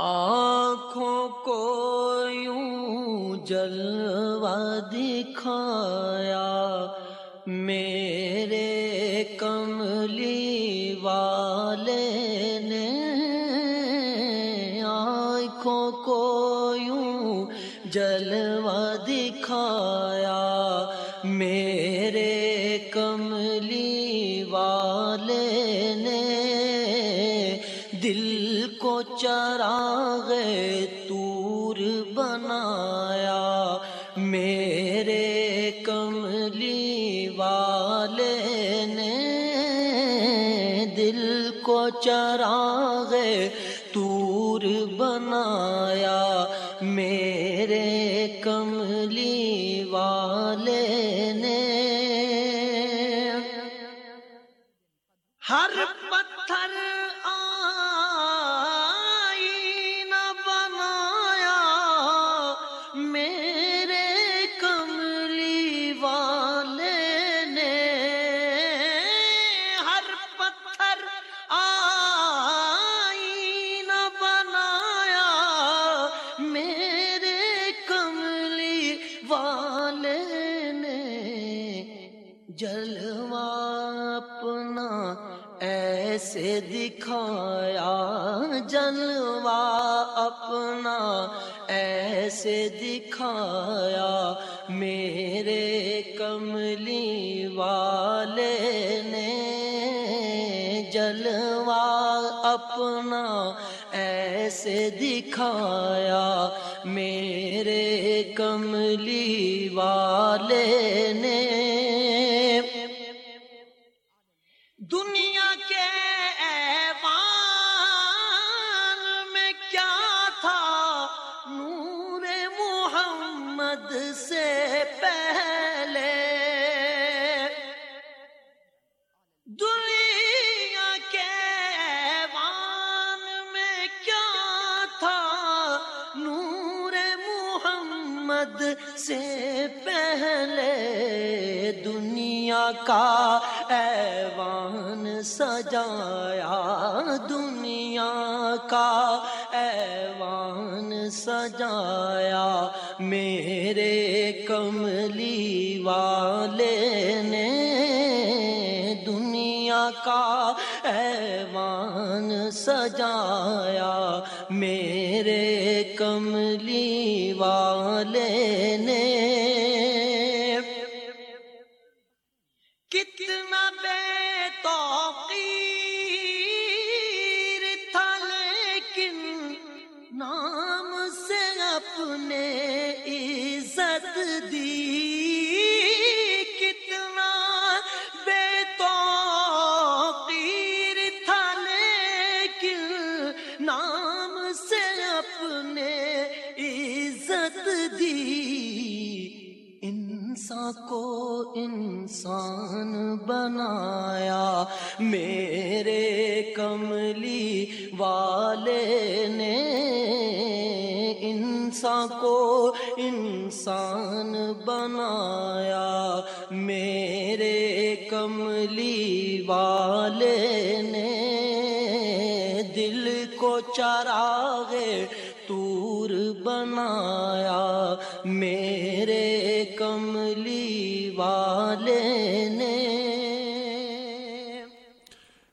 آنکھوں کو یوں جلوہ دکھایا میرے کملی والے نے، آنکھوں کو یوں جلوہ دکھایا میرے کملی والے نے، دل کو چراغ طور بنایا میرے کملی والے نے، دل کو چراغ طور بنایا میرے کملی والے نے، ہر پتھر آئینہ بنایا میرے کملی والے نے، ہر پتھر آئینہ بنایا میرے کملی والے نے، جلوہ اپنا ایسے دکھایا، جلوہ اپنا ایسے دکھایا میرے کملی والے نے، جلوہ اپنا ایسے دکھایا میرے کملی والے نے، دنیا کے ایوان میں کیا تھا نور محمد سے پہلے، دنیا کے ایوان میں کیا تھا نور محمد سے پہلے، دنیا کا ایوان سجایا، دنیا کا ایوان سجایا میرے کملی والے نے، دنیا کا ایوان سجایا میرے کملی والے نے، کتنا بے توقیر تھا لیکن نام سے اپنے عزت دی، کتنا بے توقیر تھا لیکن نام سے اپنے عزت دی، انسان کو انسان بنایا میرے کملی والے نے، انسان کو انسان بنایا میرے کملی والے نے، دل کو چراغ طور بنایا میرے کملی والے نے،